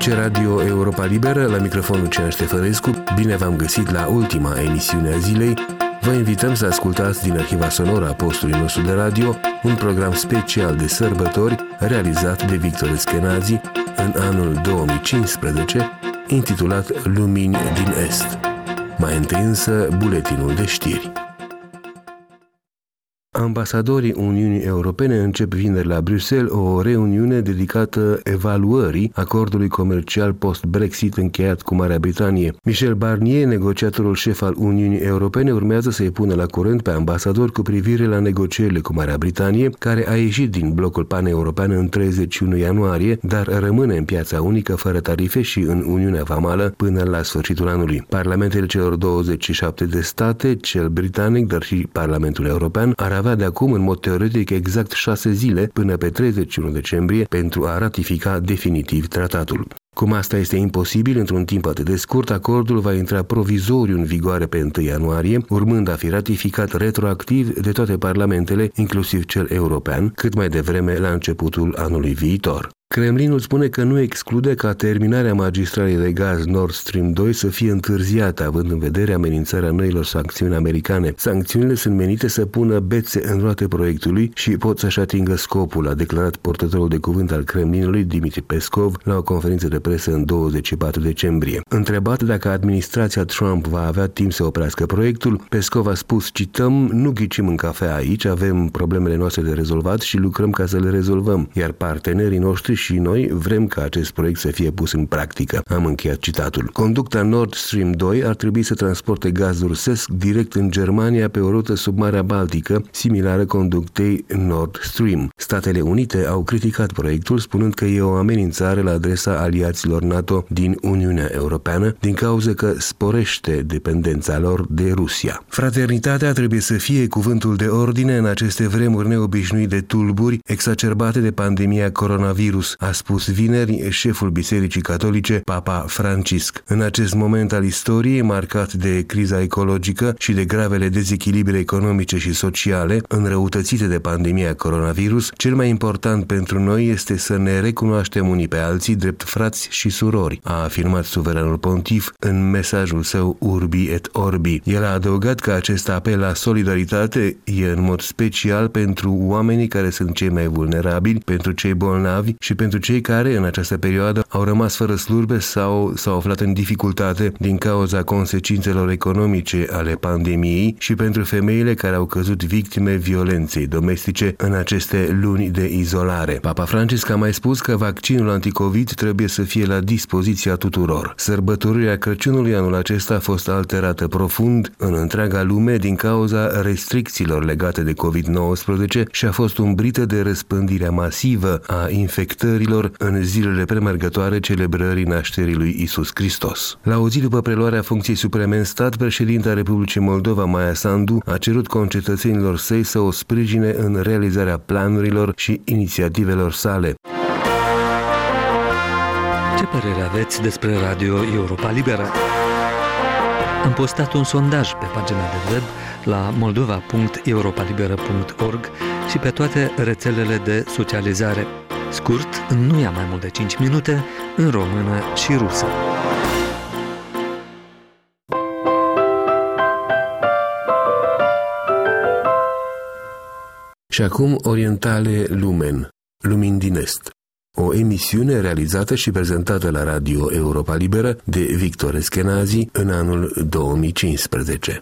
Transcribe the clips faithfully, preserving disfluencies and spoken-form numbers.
Aici Radio Europa Liberă, la microfonul Lucian Ștefănescu. Bine v-am găsit la ultima emisiune a zilei. Vă invităm să ascultați din arhiva sonoră a postului nostru de radio un program special de sărbători realizat de Victor Eskenazi în anul două mii cincisprezece, intitulat Lumini din Est. Mai întâi însă, buletinul de știri. Ambasadorii Uniunii Europene încep vineri la Bruxelles o reuniune dedicată evaluării acordului comercial post-Brexit încheiat cu Marea Britanie. Michel Barnier, negociatorul șef al Uniunii Europene, urmează să-i pună la curent pe ambasador cu privire la negocierile cu Marea Britanie, care a ieșit din blocul paneuropean în treizeci și unu ianuarie, dar rămâne în piața unică fără tarife și în Uniunea Vamală până la sfârșitul anului. Parlamentele celor douăzeci și șapte de state, cel britanic, dar și Parlamentul European, ar avea de acum, în mod teoretic, exact șase zile până pe treizeci și unu decembrie pentru a ratifica definitiv tratatul. Cum asta este imposibil într-un timp atât de scurt, acordul va intra provizoriu în vigoare pe întâi ianuarie, urmând a fi ratificat retroactiv de toate parlamentele, inclusiv cel european, cât mai devreme la începutul anului viitor. Kremlinul spune că nu exclude ca terminarea magistralei de gaz Nord Stream doi să fie întârziată, având în vedere amenințarea noilor sancțiuni americane. Sancțiunile sunt menite să pună bețe în roate proiectului și pot să-și atingă scopul, a declarat purtătorul de cuvânt al Kremlinului, Dmitri Peskov, la o conferință de presă în douăzeci și patru decembrie. Întrebat dacă administrația Trump va avea timp să oprească proiectul, Peskov a spus, cităm, nu ghicim în cafea aici, avem problemele noastre de rezolvat și lucrăm ca să le rezolvăm, iar partenerii noștri și noi vrem ca acest proiect să fie pus în practică. Am încheiat citatul. Conducta Nord Stream doi ar trebui să transporte gaz rusesc direct în Germania pe o rută sub Marea Baltică, similară conductei Nord Stream. Statele Unite au criticat proiectul, spunând că e o amenințare la adresa aliaților NATO din Uniunea Europeană, din cauza că sporește dependența lor de Rusia. Fraternitatea trebuie să fie cuvântul de ordine în aceste vremuri neobișnuite de tulburi exacerbate de pandemia coronavirus, a spus vineri șeful Bisericii Catolice, Papa Francisc. În acest moment al istoriei, marcat de criza ecologică și de gravele dezechilibre economice și sociale, înrăutățite de pandemia coronavirus, cel mai important pentru noi este să ne recunoaștem unii pe alții drept frați și surori, a afirmat suveranul pontif în mesajul său Urbi et Orbi. El a adăugat că acest apel la solidaritate e în mod special pentru oamenii care sunt cei mai vulnerabili, pentru cei bolnavi și pentru cei care, în această perioadă, au rămas fără slujbe sau s-au aflat în dificultate din cauza consecințelor economice ale pandemiei și pentru femeile care au căzut victime violenței domestice în aceste luni de izolare. Papa Francisc a mai spus că vaccinul anticovid trebuie să fie la dispoziția tuturor. Sărbătorirea Crăciunului anul acesta a fost alterată profund în întreaga lume din cauza restricțiilor legate de covid nouăsprezece și a fost umbrită de răspândirea masivă a infectărilor în zilele premergătoare celebrării nașterii lui Isus Hristos. La o zi după preluarea funcției supreme în stat, președinta Republicii Moldova, Maia Sandu, a cerut concetățenilor săi să o sprijine în realizarea planurilor și inițiativelor sale. Ce părere aveți despre Radio Europa Liberă? Am postat un sondaj pe pagina de web la moldova punct europa liberă punct org și pe toate rețelele de socializare. Scurt, nu ia mai mult de cinci minute, în română și rusă. Și acum Orientale Lumen, Lumini din Est. O emisiune realizată și prezentată la Radio Europa Liberă de Victor Eskenazi în anul două mii cincisprezece.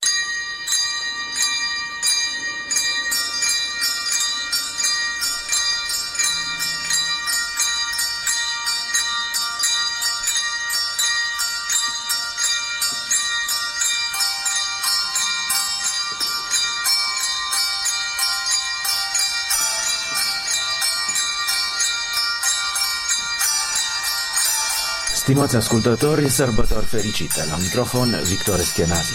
Stimați ascultători, sărbători fericite! La microfon, Victor Eskenazi.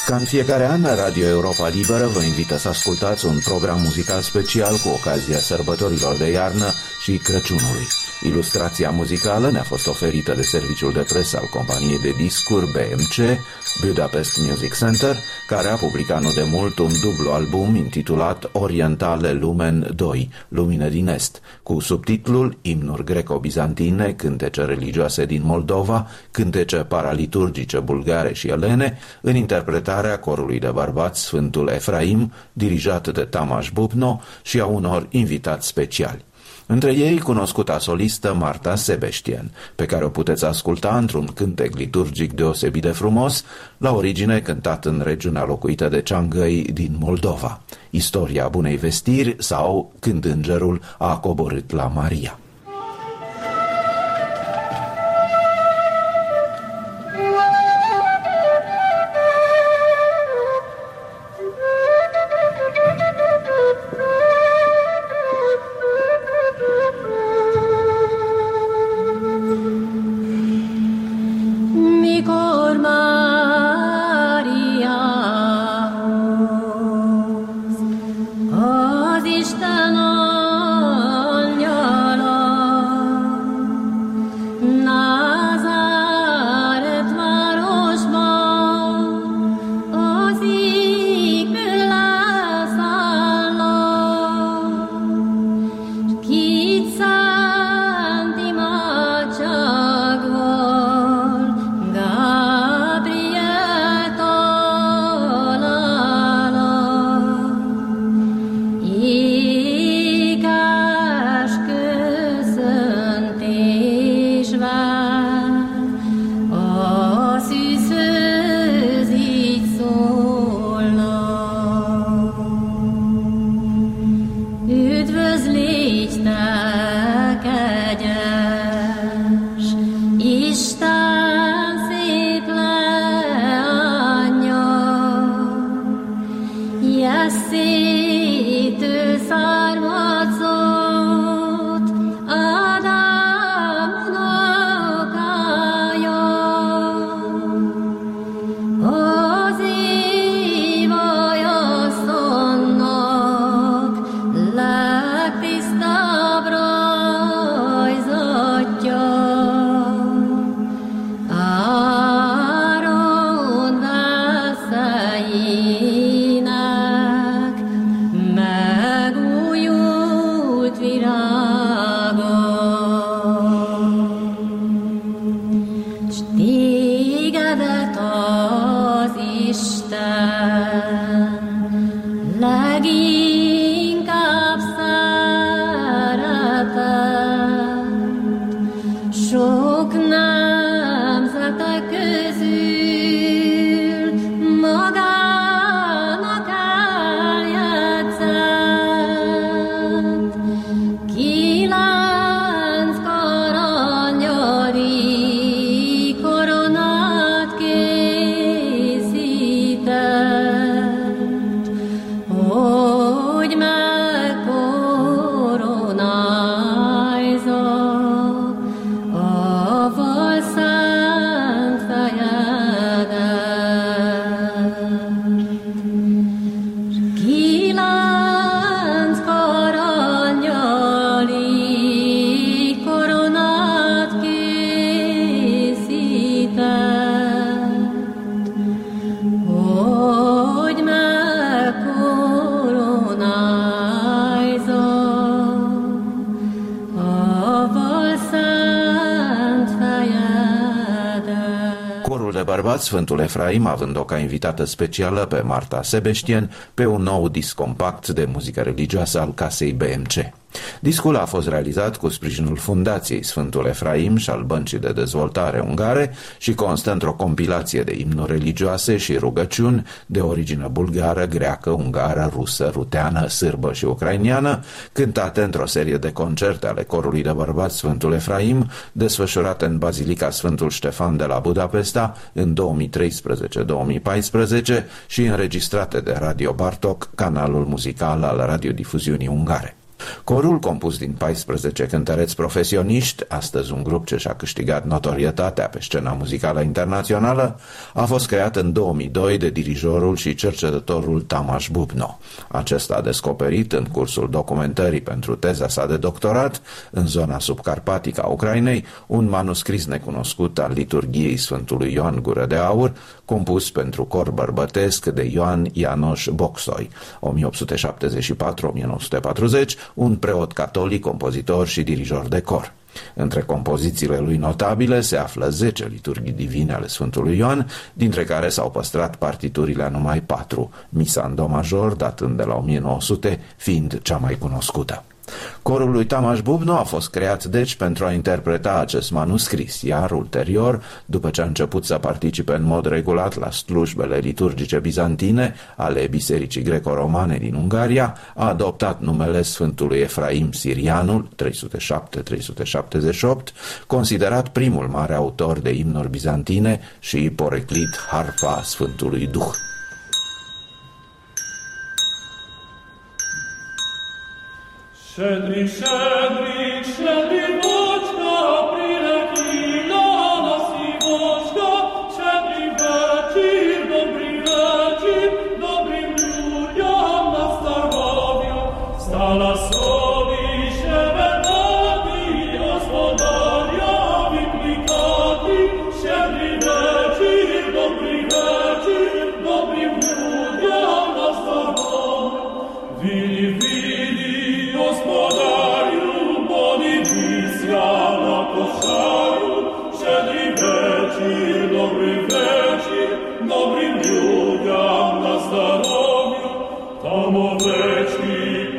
Ca în fiecare an, Radio Europa Liberă vă invită să ascultați un program muzical special cu ocazia sărbătorilor de iarnă și Crăciunului. Ilustrația muzicală ne-a fost oferită de serviciul de presă al companiei de discuri B M C, Budapest Music Center, care a publicat nu de mult un dublu album intitulat Orientale Lumen doi, Lumine din Est, cu subtitlul Imnuri greco-bizantine, cântece religioase din Moldova, cântece paraliturgice bulgare și elene, în interpretarea corului de bărbați Sfântul Efraim, dirijat de Tamas Bubno, și a unor invitați speciali. Între ei, cunoscuta solistă Marta Sebeștien, pe care o puteți asculta într-un cântec liturgic deosebit de frumos, la origine cântat în regiunea locuită de Ceangăi din Moldova, Istoria Bunei Vestiri sau Când Îngerul a coborât la Maria. Sfântul Efraim, având-o ca invitată specială pe Marta Sebeștien pe un nou disc compact de muzică religioasă al casei B M C. Discul a fost realizat cu sprijinul Fundației Sfântul Efraim și al Băncii de Dezvoltare Ungare și constă într-o compilație de imnuri religioase și rugăciuni de origine bulgară, greacă, ungară, rusă, ruteană, sârbă și ucrainiană, cântate într-o serie de concerte ale corului de bărbați Sfântul Efraim, desfășurate în Bazilica Sfântul Ștefan de la Budapesta în două mii treisprezece două mii paisprezece și înregistrate de Radio Bartok, canalul muzical al radiodifuziunii ungare. Corul, compus din paisprezece cântăreți profesioniști, astăzi un grup ce și-a câștigat notorietatea pe scena muzicală internațională, a fost creat în două mii doi de dirijorul și cercetătorul Tamas Bubno. Acesta a descoperit, în cursul documentării pentru teza sa de doctorat, în zona subcarpatică a Ucrainei, un manuscris necunoscut al liturghiei Sfântului Ioan Gură de Aur, compus pentru cor bărbătesc de Ioan Ianoș Bocsoi, o mie opt sute șaptezeci și patru - o mie nouă sute patruzeci, un preot catolic, compozitor și dirijor de cor. Între compozițiile lui notabile se află zece liturghii divine ale Sfântului Ioan, dintre care s-au păstrat partiturile a numai patru, misa în do major, datând de la o mie nouă sute, fiind cea mai cunoscută. Corul lui Tamas Bubno a fost creat deci pentru a interpreta acest manuscris, iar ulterior, după ce a început să participe în mod regulat la slujbele liturgice bizantine ale Bisericii Greco-Romane din Ungaria, a adoptat numele Sfântului Efraim Sirianul, trei sute șapte - trei sute șaptezeci și opt, considerat primul mare autor de imnuri bizantine și poreclit harfa Sfântului Duh. Щедрий, щедрий, щедрий бочка, прилетіла на сівочка, щедрий вечір, добрий вечір, добрим людям на здоров'я. Стала собі щебетати, господаря відкликати, щедрий вечір, добрий вечір, добрим людям на здоров'я. Вілі, вілі, Господарю, подивися на кошару, щедрий вечір, добрий вечір, добрим людям на здоров'я. Там овечки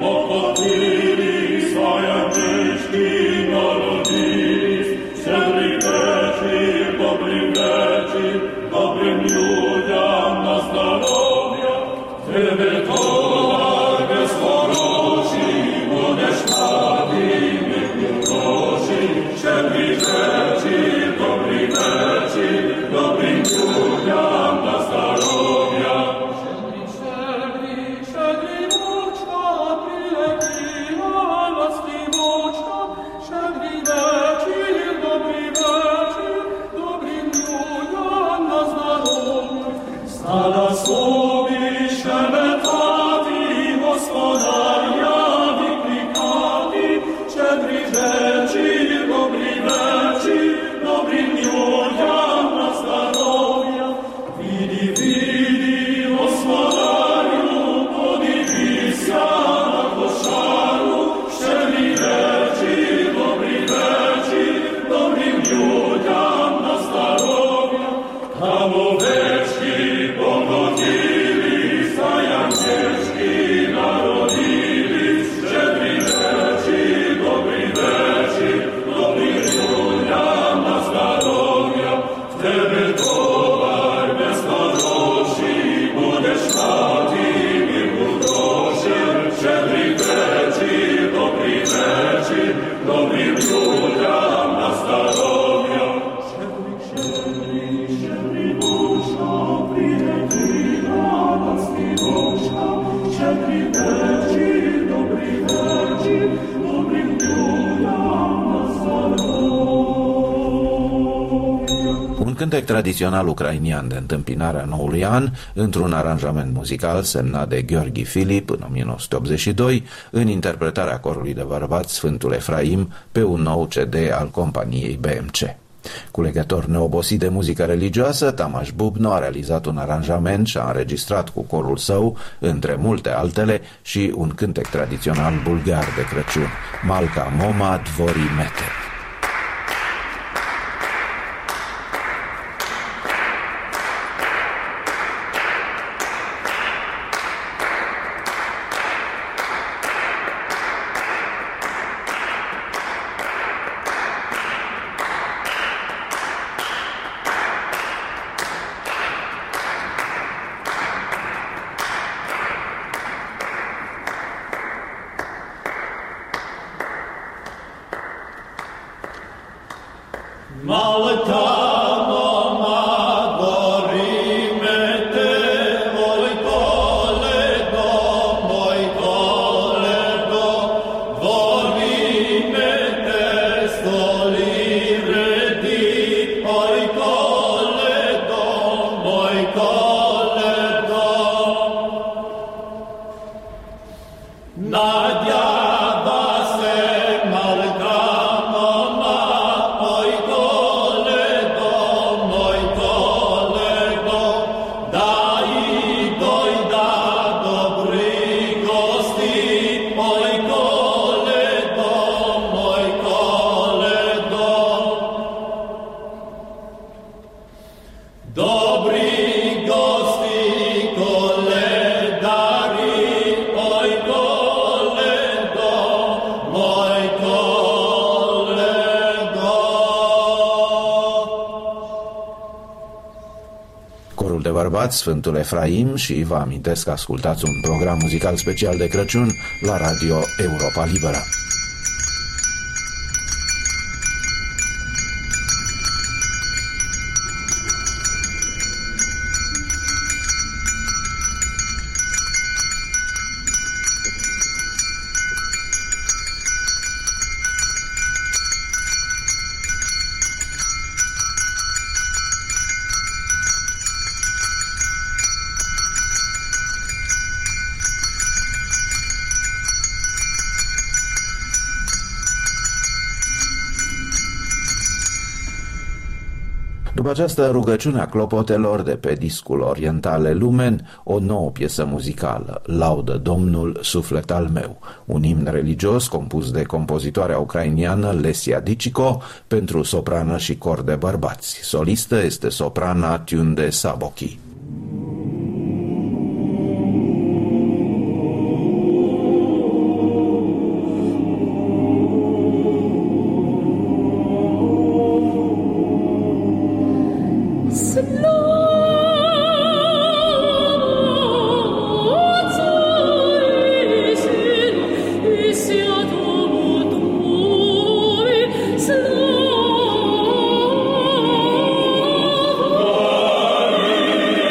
покотились, а ягнички народились. Щедрий вечір, добрий вечір, добрим людям на здоров'я. Тебе товар безхороший, будеш мати мирні гроші. Щедрий вечір, добрий вечір, добрим людям на здоров'я. Щедрий, щедрий, щедрий бочка, прилетіла на співочка. Щедрий вечір, добрий вечір, добрим людям на здоров'я. Стала собі щебетати, господаря відкликати. Щедрий вечір, добрий вечір, добрим людям на здоров'я. Віді, віді, господарю, подивися на кошару. Щедрий вечір, добрий вечір, добрим людям на здоров'я. Там овечки покотились, а ягнички народились. Щедрий вечір, добрий вечір, добрим людям на здоров'я. В тебе товар безхороший, будеш мати мирну гроші. Щедрий вечір, добрий вечір, добрим людям на здоров'я. Щедрий, щедрий, щедрий бочка, прилетіла на співочка. Щедрий вечір, добрий вечір, добрим людям на здоров'я. Un cântec tradițional ucrainian de întâmpinarea noului an, într-un aranjament muzical semnat de Gheorghi Filip în o mie nouă sute optzeci și doi, în interpretarea corului de bărbați Sfântul Efraim pe un nou C D al companiei B M C. Culegător neobosit de muzică religioasă, Tamas Bubno a realizat un aranjament și a înregistrat cu corul său, între multe altele, și un cântec tradițional bulgar de Crăciun, Malka Moma Dvorii Mete. Двори cântatul de bărbați Sfântul Efraim și vă amintesc că ascultați un program muzical special de Crăciun la Radio Europa Liberă. După această rugăciune a clopotelor de pe discul Orientale Lumen, o nouă piesă muzicală, Laudă Domnul, suflet al meu, un imn religios compus de compozitoarea ucrainiană Lesia Dicico pentru soprană și cor de bărbați. Solistă este soprana Tiunde Sabochi. Slow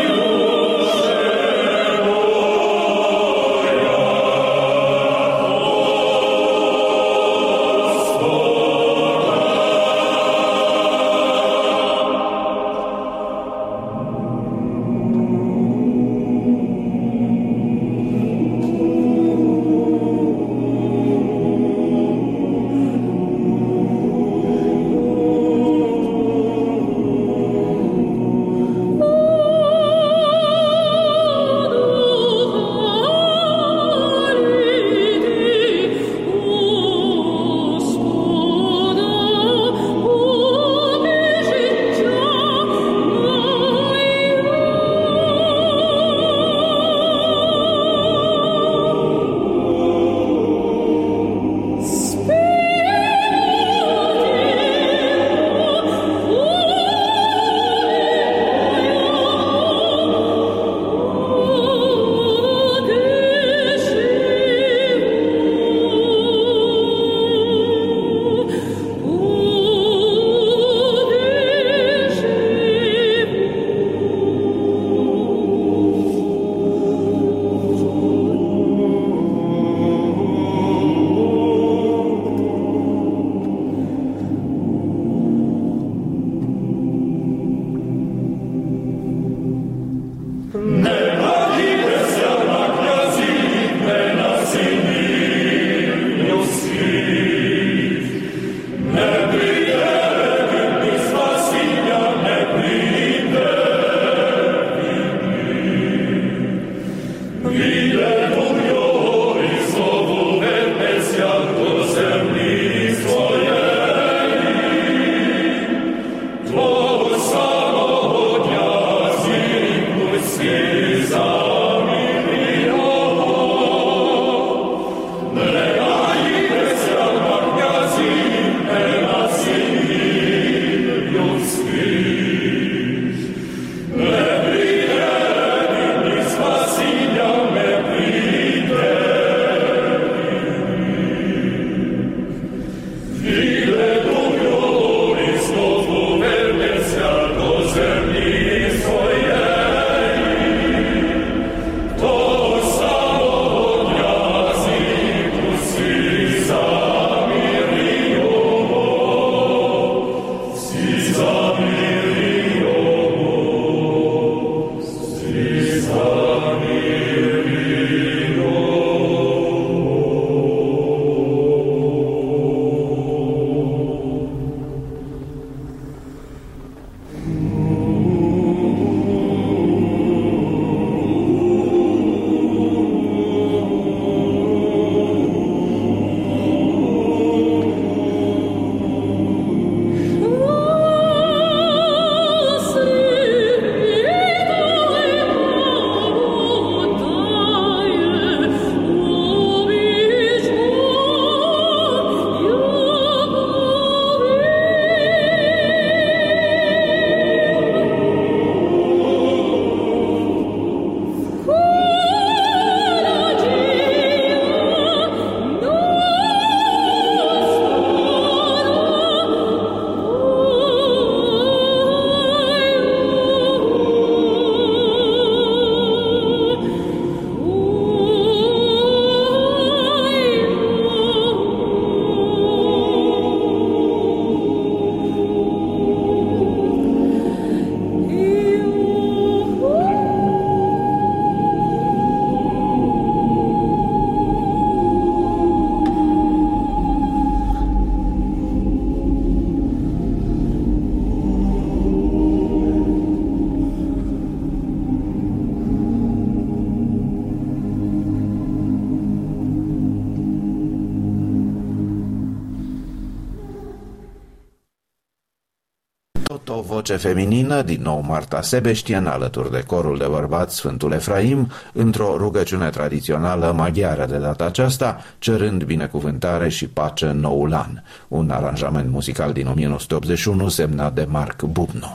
Tot o voce feminină, din nou Marta Sebeștien, alături de corul de bărbați Sfântul Efraim, într-o rugăciune tradițională maghiară de data aceasta, cerând binecuvântare și pace în noul an. Un aranjament muzical din o mie nouă sute optzeci și unu semnat de Marc Bubno.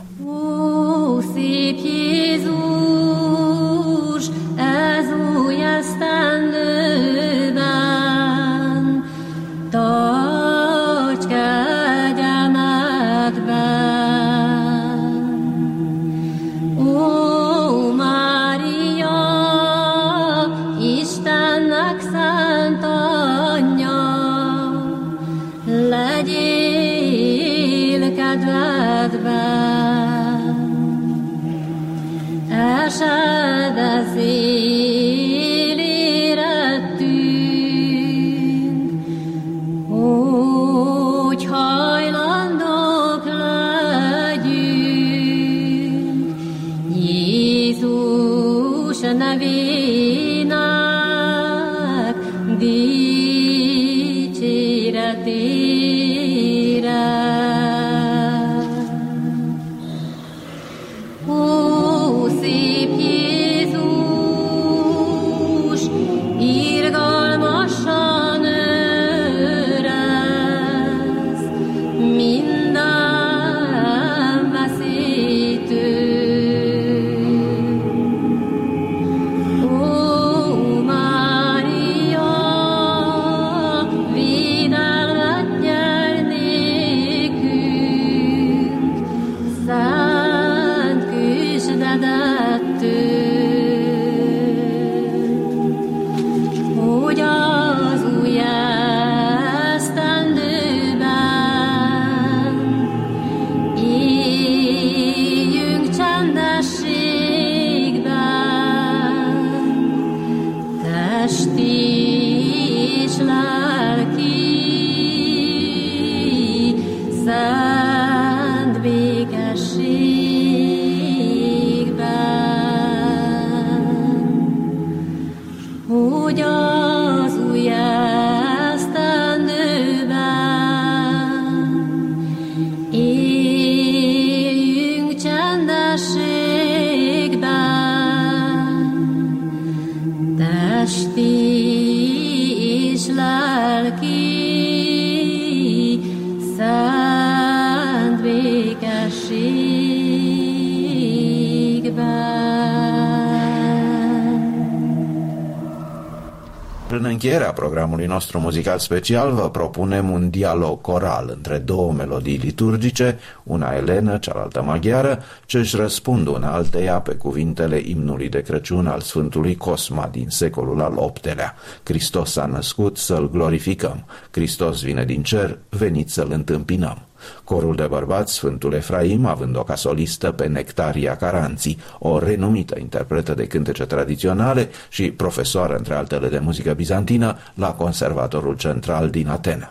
În încheierea programului nostru muzical special vă propunem un dialog coral între două melodii liturgice, una elenă, cealaltă maghiară, ce își răspund una alteia pe cuvintele imnului de Crăciun al Sfântului Cosma din secolul al optelea. Hristos s-a născut, să-L glorificăm. Hristos vine din cer, veniți să-L întâmpinăm. Corul de bărbați Sfântul Efraim, având-o ca solistă pe Nectaria Caranții, o renumită interpretă de cântece tradiționale și profesoară, între altele, de muzică bizantină la Conservatorul Central din Atena.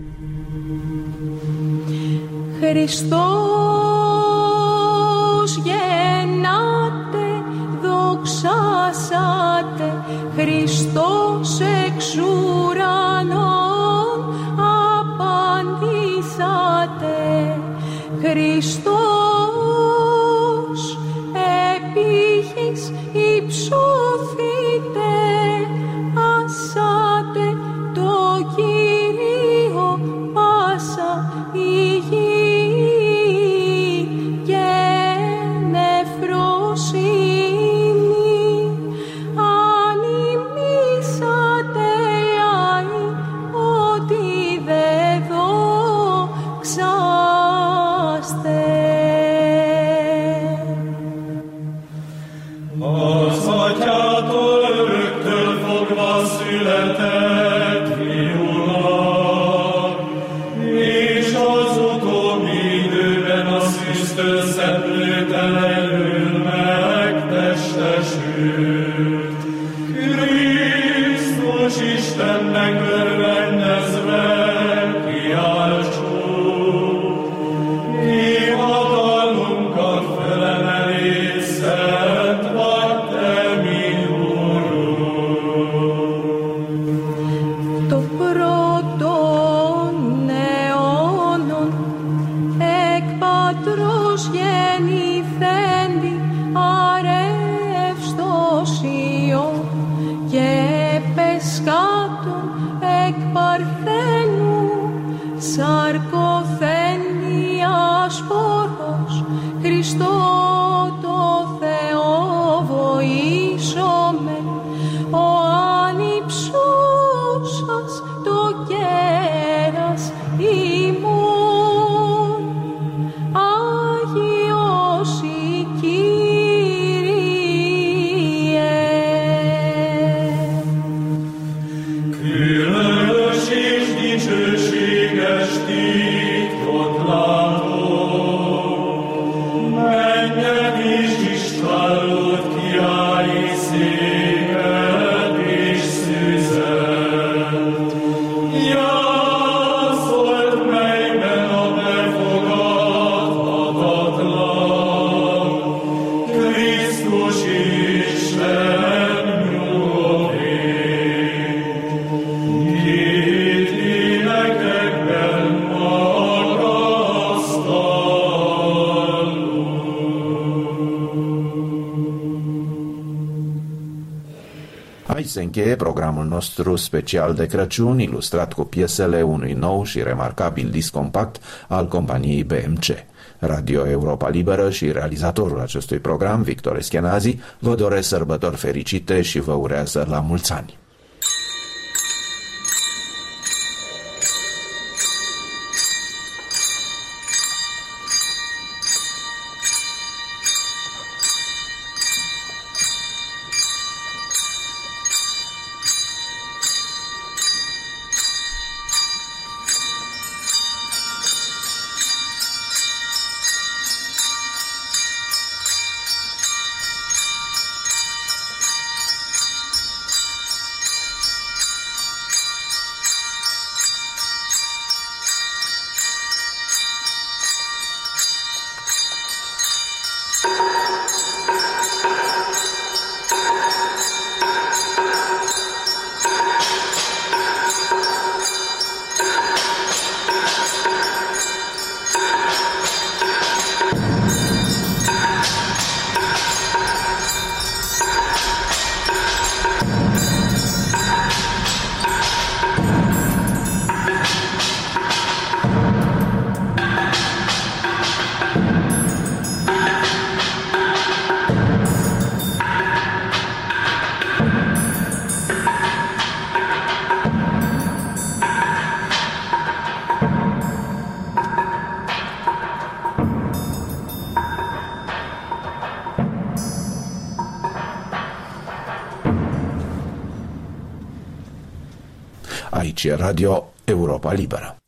Χριστός γεννάται, δοξάσατε, Χριστός εξ ουρανών απαντήσατε, Χριστός επίχης υψωθείτε, ασάτε το Κύριο πάσα η γη και νεφροσύνη ανημνήσατε λαοί ότι δε δοξάστε. Az atyától öröktől fogva született fiúnak, és az utóbbi időben a szűztől szemlőtelenül megtestesült. Krisztus Istennek örvendezve kiáltsuk, mi hatalmunkat felemeli, szent vagy te, mi Urunk. Το πρώτον αιώνων εκ Πατρός γεννηθέντη αρεύστος Υιό και πεσκάτων εκ Παρθένου σαρκοθένη ασπορός Χριστό το Θεό βοήσομεν ο άνυψός σας το κέρας ημών Άγιος η Κύριε. Kirche dicsősége stíg tot látom, menjen is is hallott király széket és szüzet. Játszolt, melyben a befogadhatatlan, Krisztus Isten nyugovét. Nyílt énekekben magasztalunk. Aici se încheie programul nostru special de Crăciun, ilustrat cu piesele unui nou și remarcabil disc compact al companiei B M C. Radio Europa Liberă și realizatorul acestui program, Victor Eschenazi, vă doresc sărbători fericite și vă urează la mulți ani. Aici e Radio Europa Liberă.